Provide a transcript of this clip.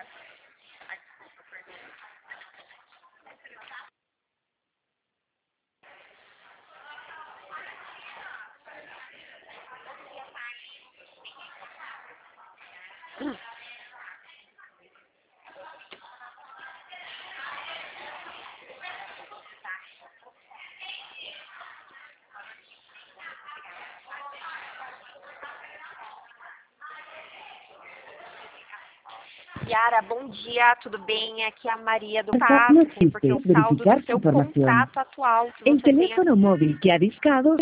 Yara, bom dia, tudo bem? Aqui é a Maria do No TASC, existe porque o saldo do verificar seu información. contrato atual que El você tem teléfono móvil que ha discado